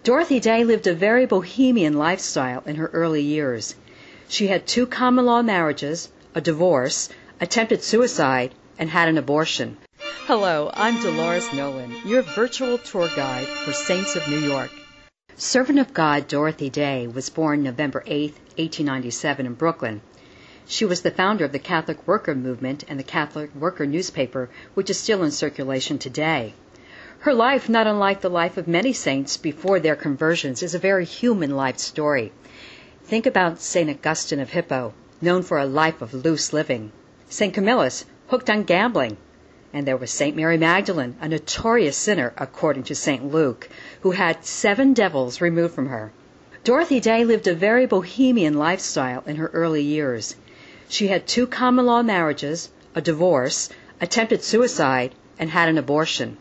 Dorothy Day lived a very bohemian lifestyle in her early years. She had 2 common-law marriages, a divorce, attempted suicide, and had an abortion. Hello, I'm Dolores Nolan, your virtual tour guide for Saints of New York. Servant of God Dorothy Day was born November 8, 1897 in Brooklyn. She was the founder of the Catholic Worker Movement and the Catholic Worker newspaper, which is still in circulation today. Her life, not unlike the life of many saints before their conversions, is a very human life story. Think about St. Augustine of Hippo, known for a life of loose living. St. Camillus, hooked on gambling. And there was St. Mary Magdalene, a notorious sinner, according to St. Luke, who had 7 devils removed from her. Dorothy Day lived a very bohemian lifestyle in her early years. She had 2 common-law marriages, a divorce, attempted suicide, and had an abortion.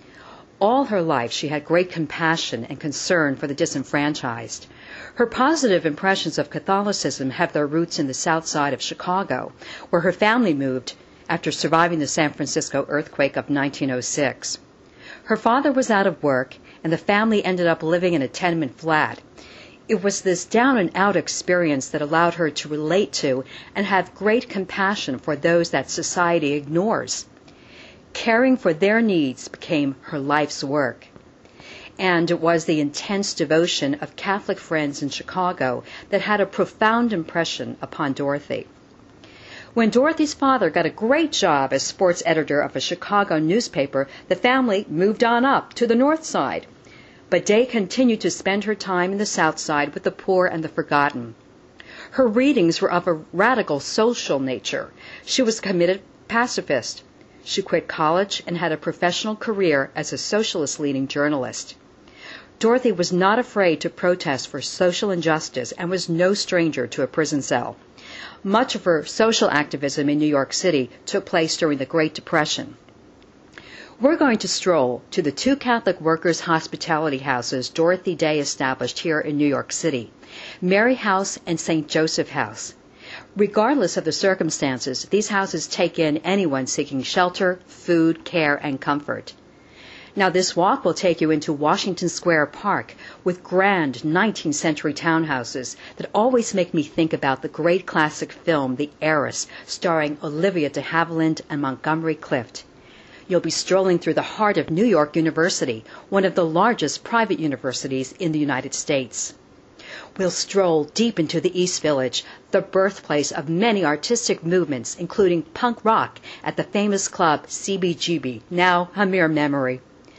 All her life she had great compassion and concern for the disenfranchised. Her positive impressions of Catholicism have their roots in the south side of Chicago, where her family moved after surviving the San Francisco earthquake of 1906. Her father was out of work, and the family ended up living in a tenement flat. It was this down-and-out experience that allowed her to relate to and have great compassion for those that society ignores. Caring for their needs became her life's work. And it was the intense devotion of Catholic friends in Chicago that had a profound impression upon Dorothy. When Dorothy's father got a great job as sports editor of a Chicago newspaper, the family moved on up to the north side. But Day continued to spend her time in the south side with the poor and the forgotten. Her readings were of a radical social nature. She was a committed pacifist. She quit college and had a professional career as a socialist-leaning journalist. Dorothy was not afraid to protest for social injustice and was no stranger to a prison cell. Much of her social activism in New York City took place during the Great Depression. We're going to stroll to the 2 Catholic workers' hospitality houses Dorothy Day established here in New York City, Mary House and St. Joseph House. Regardless of the circumstances, these houses take in anyone seeking shelter, food, care, and comfort. Now, this walk will take you into Washington Square Park with grand 19th century townhouses that always make me think about the great classic film The Heiress, starring Olivia de Havilland and Montgomery Clift. You'll be strolling through the heart of New York University, one of the largest private universities in the United States. We'll stroll deep into the East Village, the birthplace of many artistic movements, including punk rock at the famous club CBGB, now a mere memory.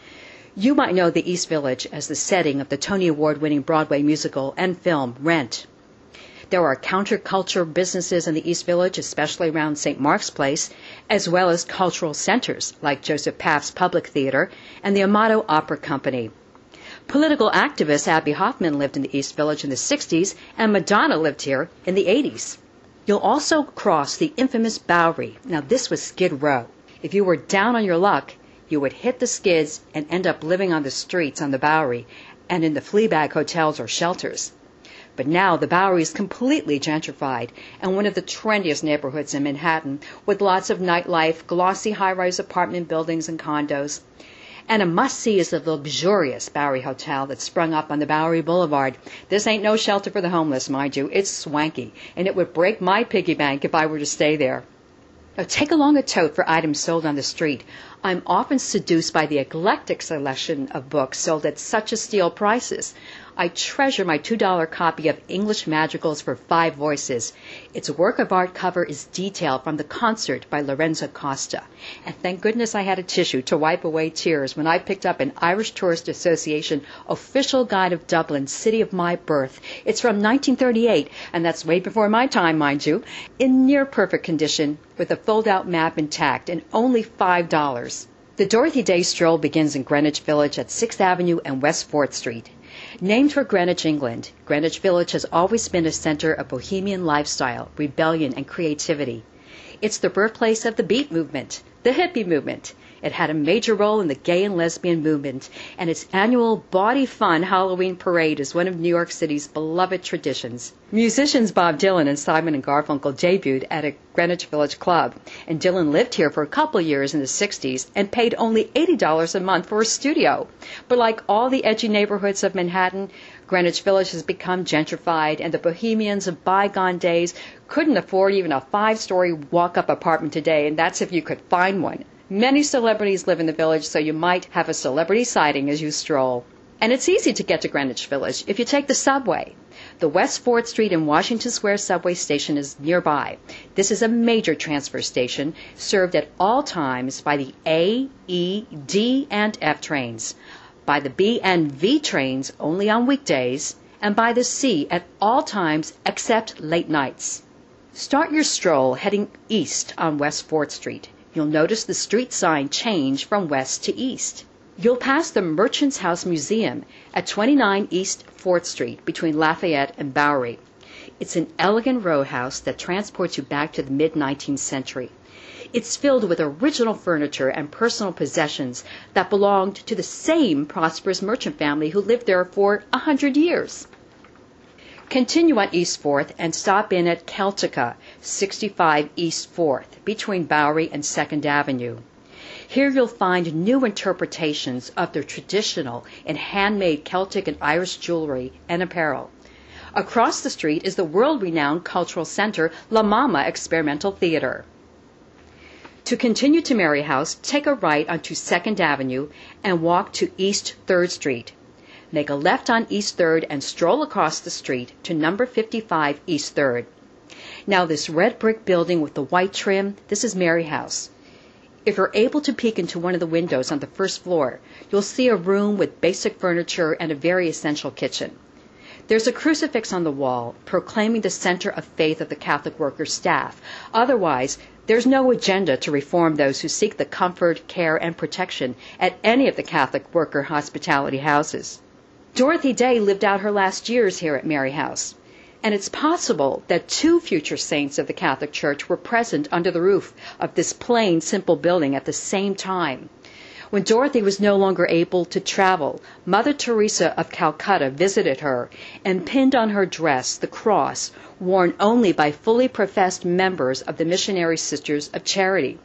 You might know the East Village as the setting of the Tony Award-winning Broadway musical and film Rent. There are counterculture businesses in the East Village, especially around St. Mark's Place, as well as cultural centers like Joseph Paff's Public Theater and the Amato Opera Company. Political activist Abbie Hoffman lived in the East Village in the 60s, and Madonna lived here in the 80s. You'll also cross the infamous Bowery. Now, this was Skid Row. If you were down on your luck, you would hit the skids and end up living on the streets on the Bowery and in the Fleabag hotels or shelters. But now the Bowery is completely gentrified and one of the trendiest neighborhoods in Manhattan, with lots of nightlife, glossy high-rise apartment buildings and condos. And a must-see is the luxurious Bowery Hotel that sprung up on the Bowery Boulevard. This ain't no shelter for the homeless, mind you. It's swanky, and it would break my piggy bank if I were to stay there. Now, take along a tote for items sold on the street. I'm often seduced by the eclectic selection of books sold at such a steal prices. I treasure my $2 copy of English Madrigals for 5 Voices. Its work of art cover is detailed from the concert by Lorenzo Costa. And thank goodness I had a tissue to wipe away tears when I picked up an Irish Tourist Association official guide of Dublin, city of my birth. It's from 1938, and that's way before my time, mind you, in near perfect condition with a fold-out map intact and only $5. The Dorothy Day stroll begins in Greenwich Village at 6th Avenue and West 4th Street. Named for Greenwich, England, Greenwich Village has always been a center of bohemian lifestyle, rebellion, and creativity. It's the birthplace of the Beat movement, the hippie movement, It had a major role in the gay and lesbian movement, and its annual Bawdy Fun Halloween parade is one of New York City's beloved traditions. Musicians Bob Dylan and Simon and Garfunkel debuted at a Greenwich Village club, and Dylan lived here for a couple of years in the 60s and paid only $80 a month for a studio. But like all the edgy neighborhoods of Manhattan, Greenwich Village has become gentrified, and the bohemians of bygone days couldn't afford even a 5-story walk-up apartment today, and that's if you could find one. Many celebrities live in the village, so you might have a celebrity sighting as you stroll. And it's easy to get to Greenwich Village if you take the subway. The West 4th Street and Washington Square subway station is nearby. This is a major transfer station served at all times by the A, E, D, and F trains, by the B and V trains only on weekdays, and by the C at all times except late nights. Start your stroll heading east on West 4th Street. You'll notice the street sign change from west to east. You'll pass the Merchants House Museum at 29 East 4th Street between Lafayette and Bowery. It's an elegant row house that transports you back to the mid-19th century. It's filled with original furniture and personal possessions that belonged to the same prosperous merchant family who lived there for 100 years. Continue on East 4th and stop in at Celtica, 65 East 4th, between Bowery and 2nd Avenue. Here you'll find new interpretations of the traditional and handmade Celtic and Irish jewelry and apparel. Across the street is the world-renowned cultural center La Mama Experimental Theater. To continue to Mary House, take a right onto 2nd Avenue and walk to East 3rd Street. Make a left on East 3rd and stroll across the street to number 55 East 3rd. Now this red brick building with the white trim, this is Mary House. If you're able to peek into one of the windows on the first floor, you'll see a room with basic furniture and a very essential kitchen. There's a crucifix on the wall proclaiming the center of faith of the Catholic worker staff. Otherwise, there's no agenda to reform those who seek the comfort, care, and protection at any of the Catholic worker hospitality houses. Dorothy Day lived out her last years here at Mary House, and it's possible that 2 future saints of the Catholic Church were present under the roof of this plain, simple building at the same time. When Dorothy was no longer able to travel, Mother Teresa of Calcutta visited her and pinned on her dress the cross worn only by fully professed members of the Missionary Sisters of Charity.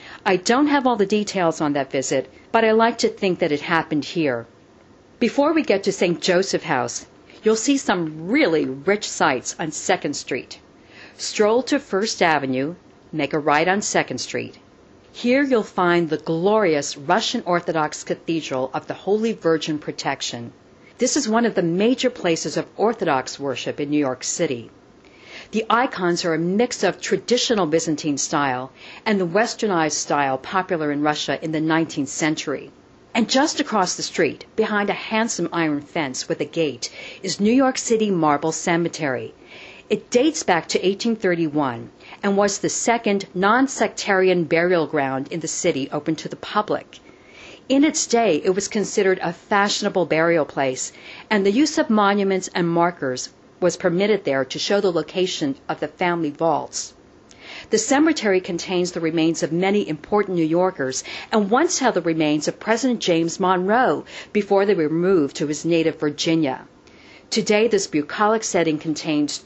I don't have all the details on that visit, but I like to think that it happened here. Before we get to St. Joseph House, you'll see some really rich sights on 2nd Street. Stroll to 1st Avenue, make a right on 2nd Street. Here you'll find the glorious Russian Orthodox Cathedral of the Holy Virgin Protection. This is one of the major places of Orthodox worship in New York City. The icons are a mix of traditional Byzantine style and the westernized style popular in Russia in the 19th century. And just across the street, behind a handsome iron fence with a gate, is New York City Marble Cemetery. It dates back to 1831 and was the second non-sectarian burial ground in the city open to the public. In its day, it was considered a fashionable burial place, and the use of monuments and markers was permitted there to show the location of the family vaults. The cemetery contains the remains of many important New Yorkers and once held the remains of President James Monroe before they were moved to his native Virginia. Today, this bucolic setting contains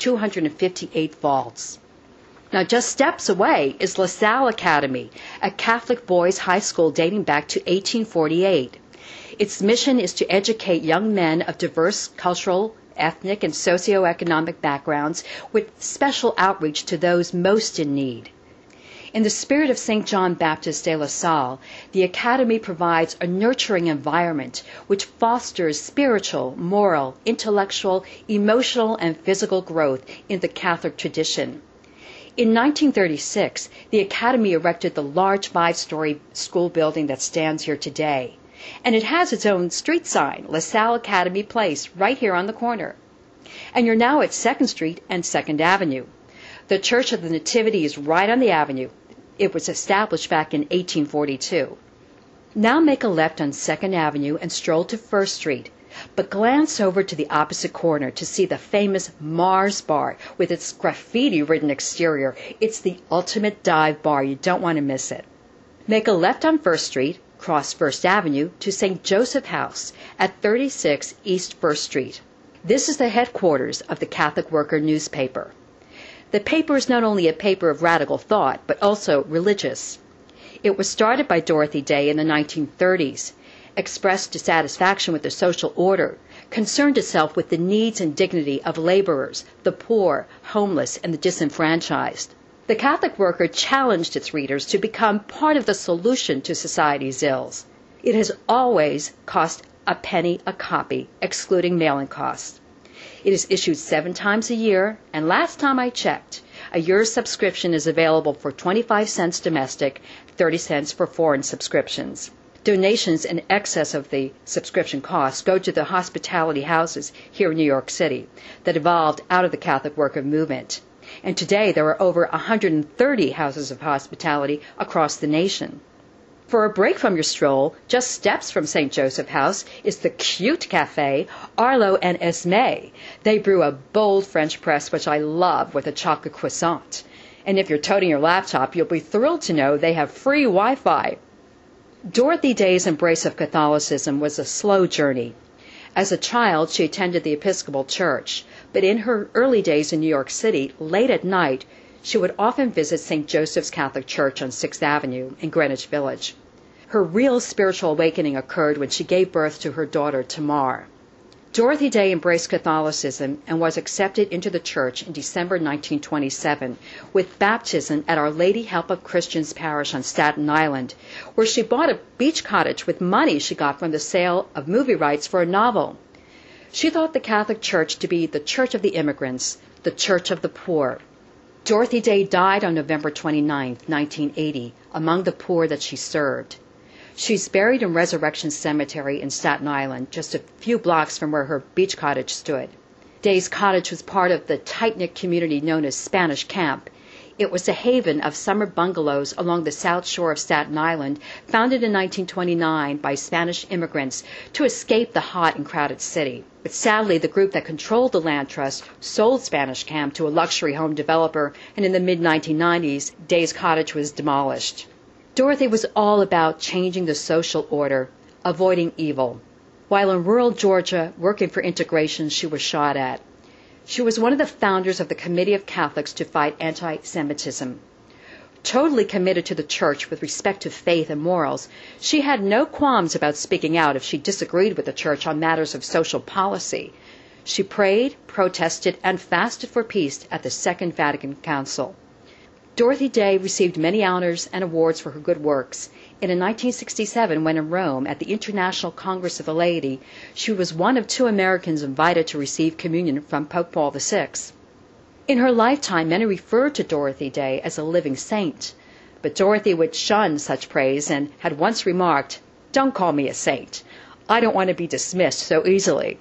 258 vaults. Now, just steps away is LaSalle Academy, a Catholic boys' high school dating back to 1848. Its mission is to educate young men of diverse cultural, ethnic, and socioeconomic backgrounds with special outreach to those most in need. In the spirit of St. John Baptist de La Salle, the Academy provides a nurturing environment which fosters spiritual, moral, intellectual, emotional, and physical growth in the Catholic tradition. In 1936, the Academy erected the large 5-story school building that stands here today. And it has its own street sign, LaSalle Academy Place, right here on the corner. And you're now at 2nd Street and 2nd Avenue. The Church of the Nativity is right on the avenue. It was established back in 1842. Now make a left on 2nd Avenue and stroll to 1st Street, but glance over to the opposite corner to see the famous Mars Bar with its graffiti-ridden exterior. It's the ultimate dive bar. You don't want to miss it. Make a left on 1st Street, cross First Avenue to St. Joseph House at 36 East First Street. This is the headquarters of the Catholic Worker newspaper. The paper is not only a paper of radical thought, but also religious. It was started by Dorothy Day in the 1930s, expressed dissatisfaction with the social order, concerned itself with the needs and dignity of laborers, the poor, homeless, and the disenfranchised. The Catholic Worker challenged its readers to become part of the solution to society's ills. It has always cost a penny a copy, excluding mailing costs. It is issued 7 times a year, and last time I checked, a year's subscription is available for 25 cents domestic, 30 cents for foreign subscriptions. Donations in excess of the subscription costs go to the hospitality houses here in New York City that evolved out of the Catholic Worker movement. And today there are over 130 houses of hospitality across the nation. For a break from your stroll, just steps from St. Joseph House is the cute cafe Arlo and Esme. They brew a bold French press, which I love, with a chocolate croissant. And if you're toting your laptop, you'll be thrilled to know they have free Wi-Fi. Dorothy Day's embrace of Catholicism was a slow journey. As a child, she attended the Episcopal Church, but in her early days in New York City, late at night, she would often visit St. Joseph's Catholic Church on 6th Avenue in Greenwich Village. Her real spiritual awakening occurred when she gave birth to her daughter, Tamar. Dorothy Day embraced Catholicism and was accepted into the church in December 1927 with baptism at Our Lady Help of Christians Parish on Staten Island, where she bought a beach cottage with money she got from the sale of movie rights for a novel. She thought the Catholic Church to be the church of the immigrants, the church of the poor. Dorothy Day died on November 29, 1980, among the poor that she served. She's buried in Resurrection Cemetery in Staten Island, just a few blocks from where her beach cottage stood. Day's cottage was part of the tight-knit community known as Spanish Camp. It was a haven of summer bungalows along the south shore of Staten Island, founded in 1929 by Spanish immigrants to escape the hot and crowded city. But sadly, the group that controlled the land trust sold Spanish Camp to a luxury home developer, and in the mid-1990s, Day's cottage was demolished. Dorothy was all about changing the social order, avoiding evil. While in rural Georgia working for integration, she was shot at. She was one of the founders of the Committee of Catholics to Fight Anti-Semitism. Totally committed to the church with respect to faith and morals, she had no qualms about speaking out if she disagreed with the church on matters of social policy. She prayed, protested, and fasted for peace at the Second Vatican Council. Dorothy Day received many honors and awards for her good works, and in 1967, when in Rome at the International Congress of the Laity, she was one of 2 Americans invited to receive communion from Pope Paul VI. In her lifetime, many referred to Dorothy Day as a living saint, but Dorothy would shun such praise and had once remarked, "Don't call me a saint. I don't want to be dismissed so easily."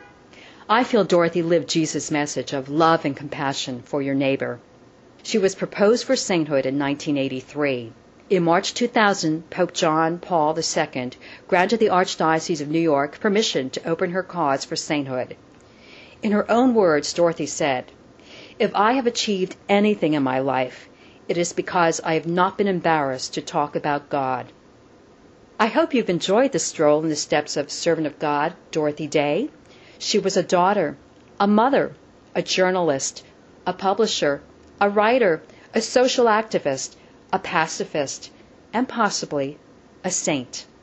I feel Dorothy lived Jesus' message of love and compassion for your neighbor. She was proposed for sainthood in 1983. In March 2000, Pope John Paul II granted the Archdiocese of New York permission to open her cause for sainthood. In her own words, Dorothy said, "If I have achieved anything in my life, it is because I have not been embarrassed to talk about God." I hope you've enjoyed the stroll in the steps of Servant of God, Dorothy Day. She was a daughter, a mother, a journalist, a publisher, a writer, a social activist, a pacifist, and possibly a saint.